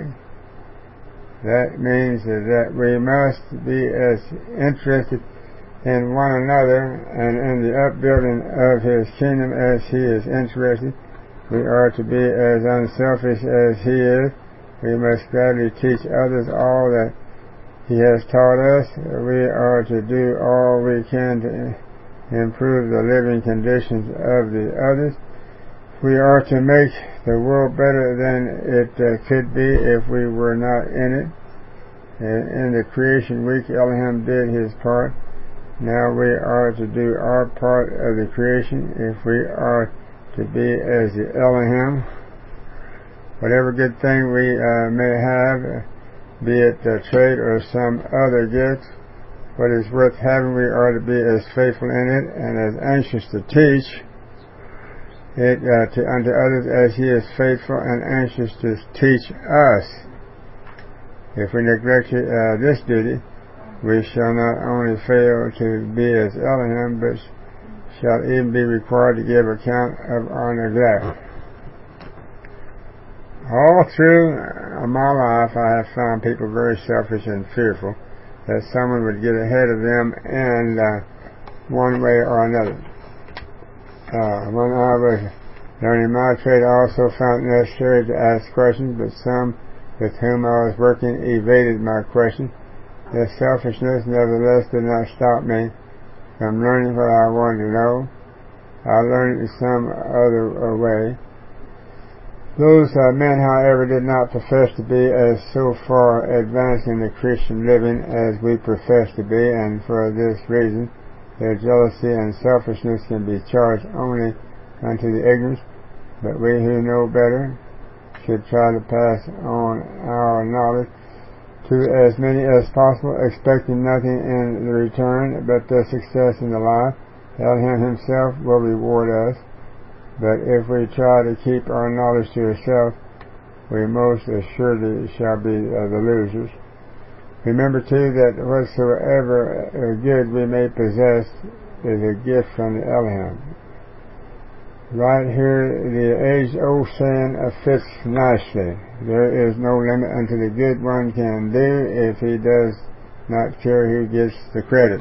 That means that we must be as interested in one another and in the upbuilding of his kingdom as he is interested. We are to be as unselfish as he is. We must gladly teach others all that he has taught us. We are to do all we can to improve the living conditions of the others. We are to make the world better than it uh, could be if we were not in it. In the creation week, Elohim did his part. Now we are to do our part of the creation if we are to be as the Elohim. Whatever good thing we uh, may have, be it a trade or some other gift, what is worth having, we are to be as faithful in it and as anxious to teach it uh, to unto others as he is faithful and anxious to teach us. If we neglect uh, this duty, we shall not only fail to be as Elohim, but shall even be required to give account of our neglect. All through in my life I have found people very selfish and fearful that someone would get ahead of them in uh, one way or another. Uh, when I was learning my trade, I also found it necessary to ask questions, but some with whom I was working evaded my questions. This selfishness nevertheless did not stop me from learning what I wanted to know. I learned it some other way. Those uh, men, however, did not profess to be as so far advanced in the Christian living as we profess to be, and for this reason their jealousy and selfishness can be charged only unto the ignorant, but we who know better should try to pass on our knowledge to as many as possible, expecting nothing in the return but the success in the life. Elohim himself will reward us. But if we try to keep our knowledge to ourselves, we most assuredly shall be uh, the losers. Remember, too, that whatsoever uh, good we may possess is a gift from the Elohim. Right here, the age-old saying uh, fits nicely. There is no limit unto the good one can do if he does not care who gets the credit.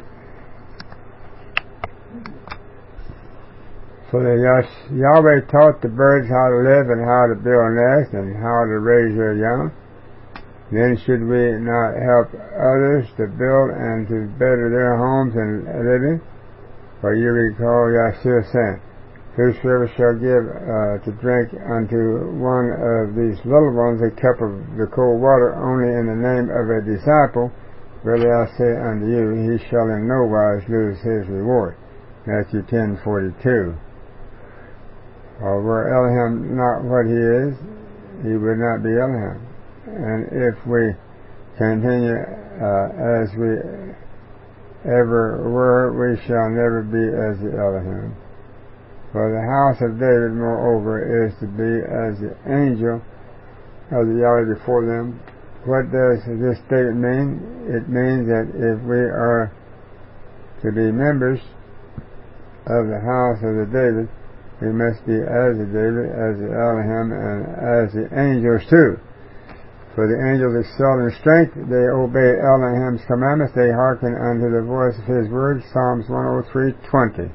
For the Yahweh taught the birds how to live and how to build nests and how to raise their young. Then should we not help others to build and to better their homes and living? For you recall Yahshua saying, whosoever shall give uh, to drink unto one of these little ones a cup of the cold water only in the name of a disciple, verily I say unto you, he shall in no wise lose his reward. Matthew ten forty-two. Or were Elohim not what he is, he would not be Elohim. And if we continue uh, as we ever were, we shall never be as the Elohim. For the house of David, moreover, is to be as the angel of the Yahweh before them. What does this statement mean? It means that if we are to be members of the house of the David, we must be as the David, as the Elohim, and as the angels too. For the angels excel in strength, they obey Elohim's commandments, they hearken unto the voice of his word, Psalms one oh three twenty.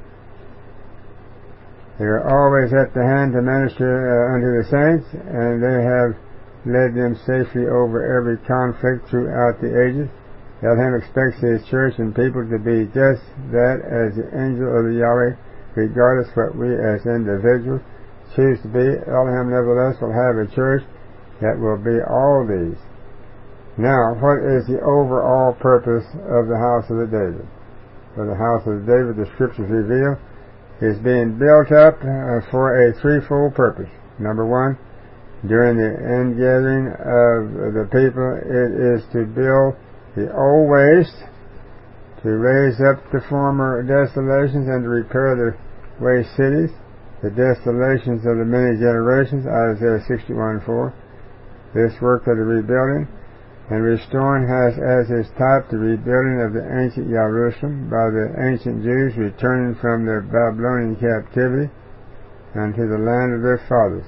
They are always at the hand to minister uh, unto the saints, and they have led them safely over every conflict throughout the ages. Elohim expects his church and people to be just that, as the angel of the Yahweh, regardless what we as individuals choose to be. Elohim nevertheless will have a church that will be all these. Now, what is the overall purpose of the house of the David? For the house of the David, the scriptures reveal, is being built up uh, for a threefold purpose. Number one, during the ingathering of the people, it is to build the old waste, to raise up the former desolations, and to repair the waste cities, the desolations of the many generations, Isaiah sixty-one four. This work of the rebuilding and restoring has as its type the rebuilding of the ancient Jerusalem by the ancient Jews returning from their Babylonian captivity unto the land of their fathers.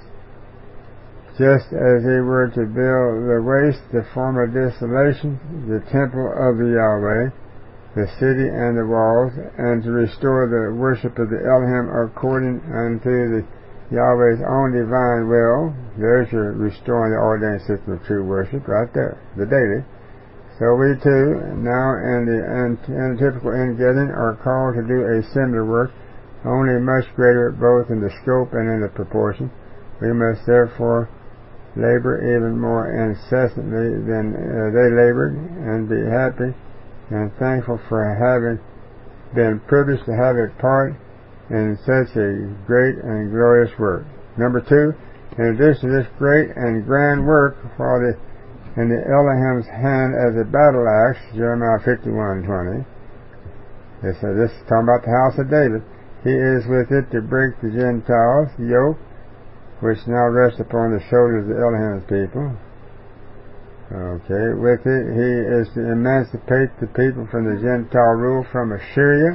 Just as they were to build the waste, the former desolation, the temple of the Yahweh, the city and the walls, and to restore the worship of the Elohim according unto the Yahweh's own divine will. There's your restoring the ordained system of true worship right there, the daily. So we too, now in the antitypical ingathering, are called to do a similar work, only much greater both in the scope and in the proportion. We must therefore labor even more incessantly than uh, they labored, and be happy and thankful for having been privileged to have a part in such a great and glorious work. Number two, in addition to this great and grand work, while the, in the Elohim's hand as a battle axe, Jeremiah fifty-one twenty, this, uh, this is talking about the house of David, he is with it to break the Gentiles' yoke, which now rests upon the shoulders of Elohim's people. Okay, with it he is to emancipate the people from the Gentile rule from Assyria,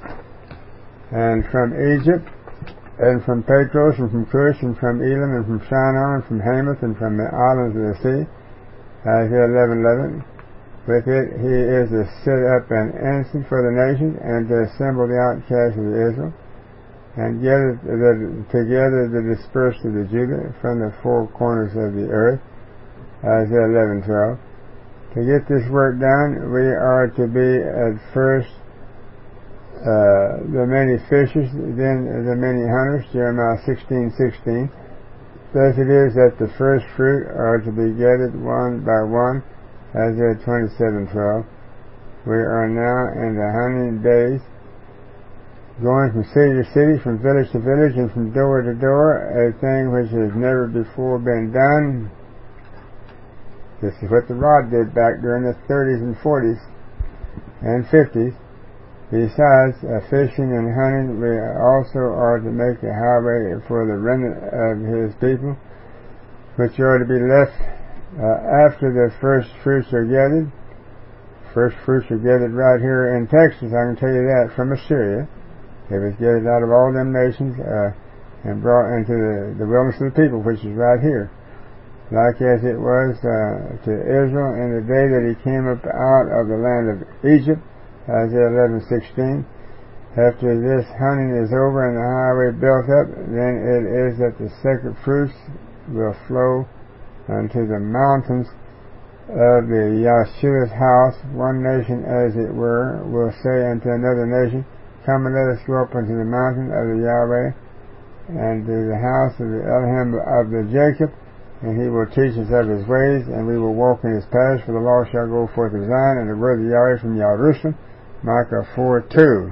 and from Egypt, and from Patros, and from Cush, and from Elam, and from Shinar, and from Hamath, and from the islands of the sea. Isaiah eleven eleven. With it he is to set up an ensign for the nations, and to assemble the outcasts of Israel, and gather the, together the dispersed of the Judah from the four corners of the earth. Isaiah eleven twelve. To get this work done, we are to be at first uh, the many fishers, then the many hunters. Jeremiah sixteen sixteen. Thus it is that the first fruit are to be gathered one by one. Isaiah twenty-seven twelve. We are now in the hunting days, going from city to city, from village to village, and from door to door, a thing which has never before been done. This is what the rod did back during the thirties and forties and fifties. Besides uh, fishing and hunting, we also are to make a highway for the remnant of his people, which are to be left uh, after the first fruits are gathered. First fruits are gathered right here in Texas, I can tell you that, from Assyria. It was gathered out of all them nations uh, and brought into the, the wilderness of the people, which is right here. Like as it was uh, to Israel in the day that he came up out of the land of Egypt, Isaiah eleven sixteen. After this hunting is over and the highway built up, then it is that the sacred fruits will flow unto the mountains of the Yahshua's house. One nation, as it were, will say unto another nation, Come and let us go up unto the mountain of the Yahweh, and to the house of the Elohim of the Jacob, and he will teach us of his ways, and we will walk in his paths, for the law shall go forth of Zion, and the word of Yahweh from Jerusalem. Micah four two.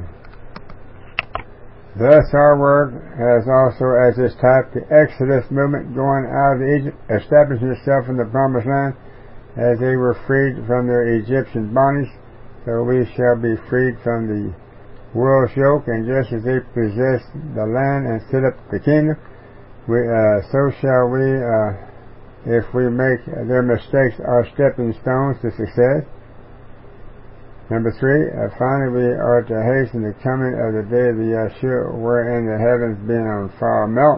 Thus our work has also as its type the Exodus movement going out of Egypt, establishing itself in the promised land, as they were freed from their Egyptian bondage, so we shall be freed from the world's yoke, and just as they possessed the land and set up the kingdom, we, uh, so shall we, uh, if we make their mistakes our stepping stones to success. Number three, uh, finally we are to hasten the coming of the day of the Yahshua, wherein the heavens being on fire melt,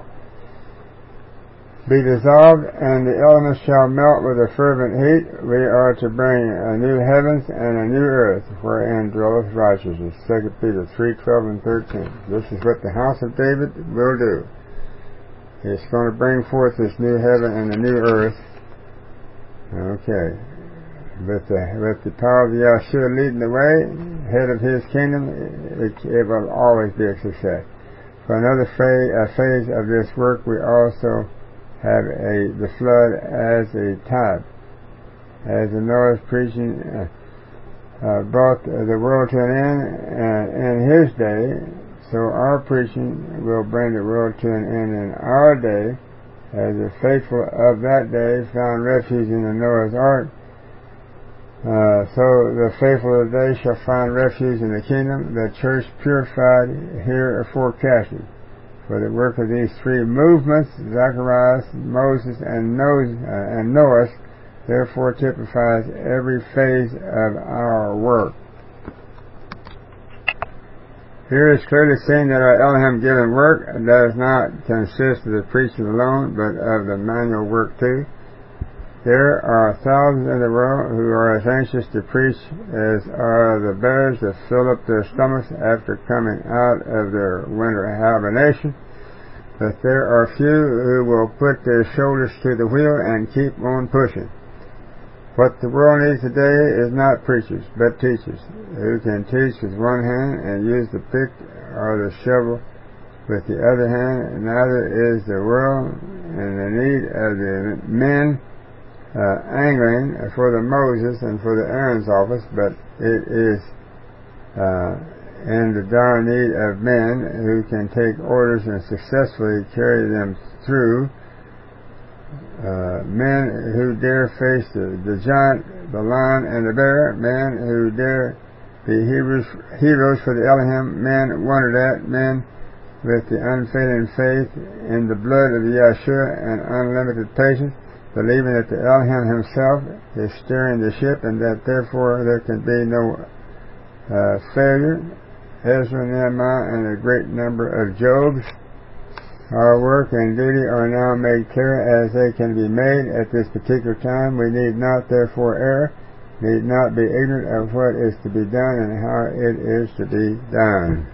be dissolved, and the elements shall melt with a fervent heat. We are to bring a new heavens and a new earth, wherein dwelleth righteousness. Second Peter three twelve and thirteen. This is what the house of David will do. It's going to bring forth this new heaven and the new earth. Okay. With the, with the power of Yahshua leading the way, head of his kingdom, it, it will always be a success. For another phase, a phase of this work, we also have a, the flood as a type. As the Noah's preaching uh, uh, brought the world to an end uh, in his day, so our preaching will bring the world to an end in our day, as the faithful of that day found refuge in the Noah's ark. Uh, so the faithful of the day shall find refuge in the kingdom. The church purified here are forecasted. For the work of these three movements, Zacharias, Moses, and Noah, therefore typifies every phase of our work. Here is clearly seen that our Elohim given work does not consist of the preaching alone, but of the manual work too. There are thousands in the world who are as anxious to preach as are the bears to fill up their stomachs after coming out of their winter hibernation, but there are few who will put their shoulders to the wheel and keep on pushing. What the world needs today is not preachers, but teachers, who can teach with one hand and use the pick or the shovel with the other hand. Neither is the world in the need of the men uh, angling for the Moses and for the Aaron's office, but it is uh, in the dire need of men who can take orders and successfully carry them through. Uh, men who dare face the, the giant, the lion, and the bear, men who dare be heroes, heroes for the Elohim, men wondered at, men with the unfailing faith in the blood of the Yahshua and unlimited patience, believing that the Elohim himself is steering the ship and that therefore there can be no uh, failure. Ezra, Nehemiah, and a great number of Jobs. Our work and duty are now made clear as they can be made at this particular time. We need not therefore err, need not be ignorant of what is to be done and how it is to be done.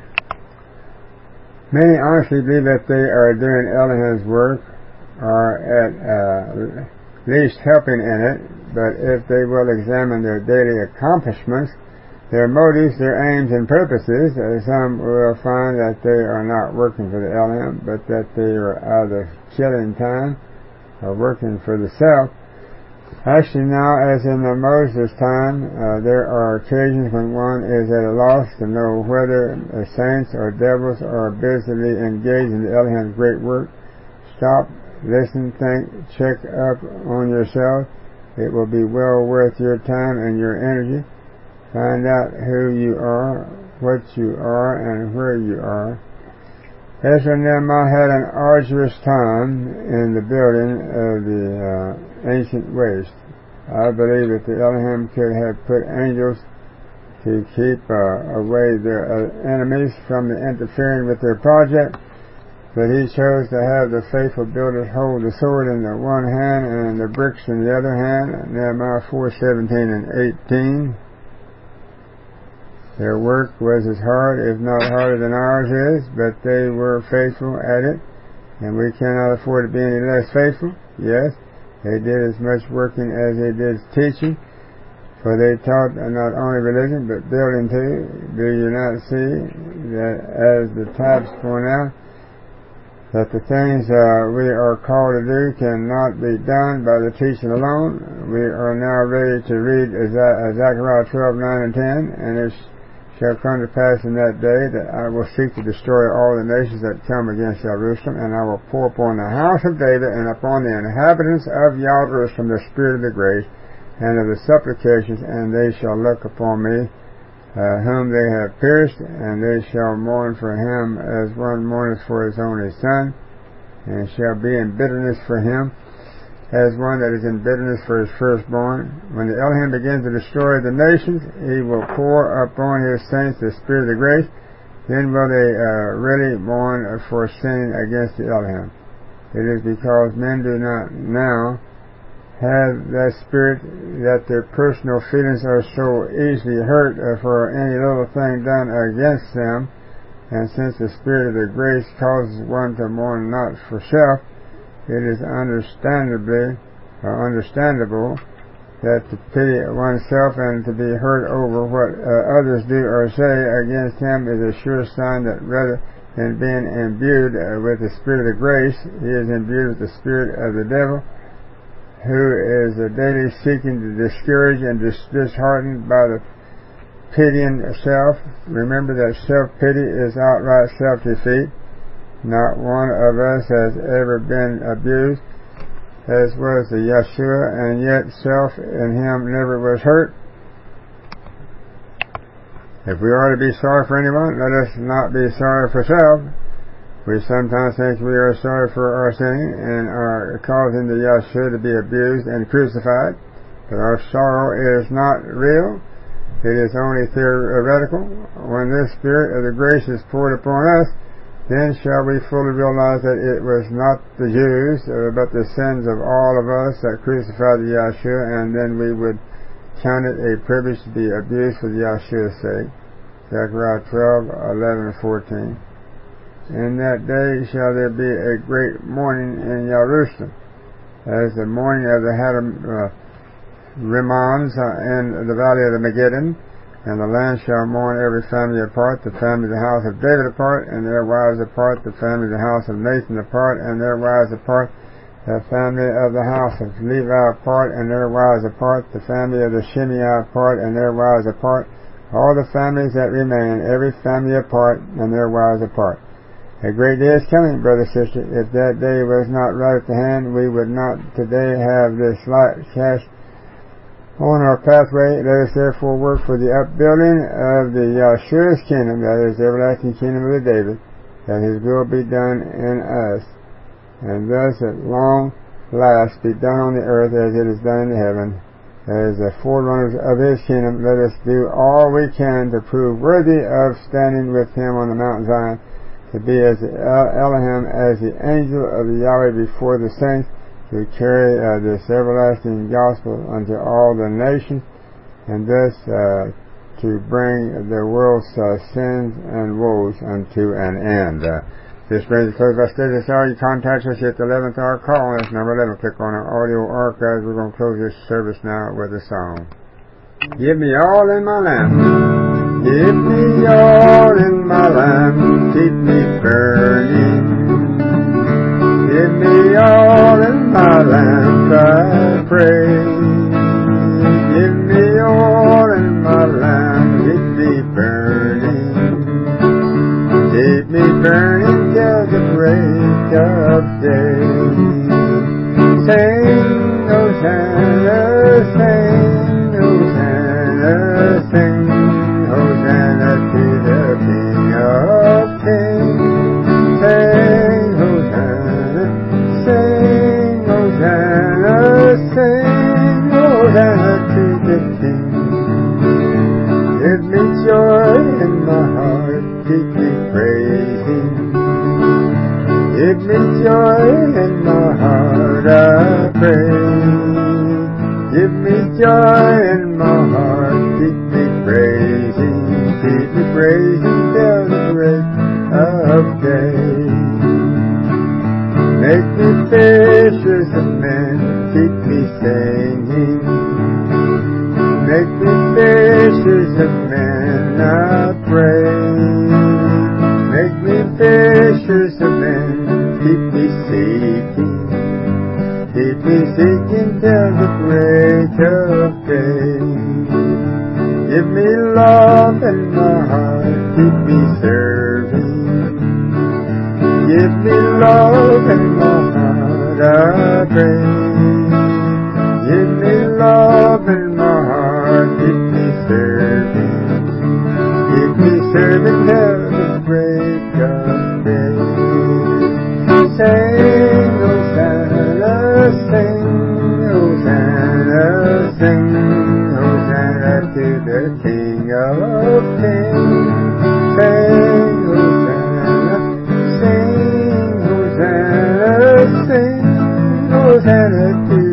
Many honestly believe that they are doing Elohim's work, or at uh, least helping in it, but if they will examine their daily accomplishments, their motives, their aims and purposes, uh, some will find that they are not working for the Elohim, but that they are either killing time or working for the self. Actually now, as in the Moses time, uh, there are occasions when one is at a loss to know whether uh, saints or devils are busily engaged in the Elohim's great work. Stop, listen, think, check up on yourself. It will be well worth your time and your energy. Find out who you are, what you are, and where you are. Ezra and Nehemiah had an arduous time in the building of the uh, ancient waste. I believe that the Elohim could have put angels to keep uh, away their uh, enemies from the interfering with their project, but he chose to have the faithful builders hold the sword in the one hand and the bricks in the other hand. Nehemiah four seventeen and eighteen. Their work was as hard, if not harder than ours is, but they were faithful at it, and we cannot afford to be any less faithful. Yes, they did as much working as they did teaching, for they taught not only religion, but building too. Do you not see that, as the types point out, that the things uh, we are called to do cannot be done by the teaching alone? We are now ready to read Zechariah twelve nine and ten, and it's shall come to pass in that day that I will seek to destroy all the nations that come against Jerusalem, and I will pour upon the house of David and upon the inhabitants of Jerusalem the spirit of the grace and of the supplications, and they shall look upon me, uh, whom they have pierced, and they shall mourn for him as one mourneth for his only son, and shall be in bitterness for him, as one that is in bitterness for his firstborn. When the Elohim begins to destroy the nations, he will pour upon his saints the spirit of the grace. Then will they uh, really mourn for sinning against the Elohim. It is because men do not now have that spirit, that their personal feelings are so easily hurt for any little thing done against them, and since the spirit of the grace causes one to mourn not for self, it is understandably or understandable that to pity oneself and to be hurt over what uh, others do or say against him is a sure sign that rather than being imbued uh, with the spirit of the grace, he is imbued with the spirit of the devil, who is uh, daily seeking to discourage and dis- disheartened by the pitying self. Remember that self-pity is outright self-defeat. Not one of us has ever been abused, as was the Yeshua, and yet self in him never was hurt. If we are to be sorry for anyone, let us not be sorry for self. We sometimes think we are sorry for our sinning and are causing the Yeshua to be abused and crucified, but our sorrow is not real. It is only theoretical. When this spirit of the grace is poured upon us, then shall we fully realize that it was not the Jews, uh, but the sins of all of us that crucified the Yeshua, and then we would count it a privilege to be abused for the Yeshua's sake. Zechariah twelve eleven and fourteen. In that day shall there be a great mourning in Jerusalem, as the mourning of the Hadam, uh, Rimmons uh, in the valley of the Megiddo. And the land shall mourn every family apart, the family of the house of David apart, and their wives apart, the family of the house of Nathan apart, and their wives apart, the family of the house of Levi apart, and their wives apart, the family of the Shimei apart, and their wives apart, all the families that remain, every family apart, and their wives apart. A great day is coming, brother, sister. If that day was not right at the hand, we would not today have this light cast on our pathway. Let us therefore work for the upbuilding of the Yeshua's kingdom, that is, the everlasting kingdom of David, that his will be done in us, and thus at long last be done on the earth as it is done in heaven. As the forerunners of his kingdom, let us do all we can to prove worthy of standing with him on the Mount Zion, to be as the Elohim, as the angel of the Yahweh before the saints, to carry uh, this everlasting gospel unto all the nations, and thus uh, to bring the world's uh, sins and woes unto an end. Uh, this brings us close our study this hour. You contact us at the eleventh hour call. That's number eleven. Click on our audio archives. We're going to close this service now with a song. Give me all in my lamp. Give me all in my lamp. Keep me burning. Give me all in my lamp, I pray. Give me all in my lamp. Keep me burning. Keep me burning till the break of day. Sing, Hosanna, sing, Hosanna, sing, Hosanna to the King of Kings. Sing, Hosanna, sing, Hosanna, sing, Hosanna to the King. Give me joy in my heart, keep me praising. Give me joy in my heart, I pray. Give me joy in my heart, keep me praising. Keep me praising till the break of day. Make me fishers of men, keep me singing. Make me fishers of men, I pray. Make me fishers of men, keep me seeking. Keep me seeking till the break of day. Give me love in my heart, keep me serving. Give me love in my heart, I pray. Give me love in my heart, keep me serving. Keep me serving till the break of day. Sing, Hosanna, sing, Hosanna, sing, Hosanna to the King of Kings. Sing, Hosanna, sing, Hosanna, sing, Hosanna to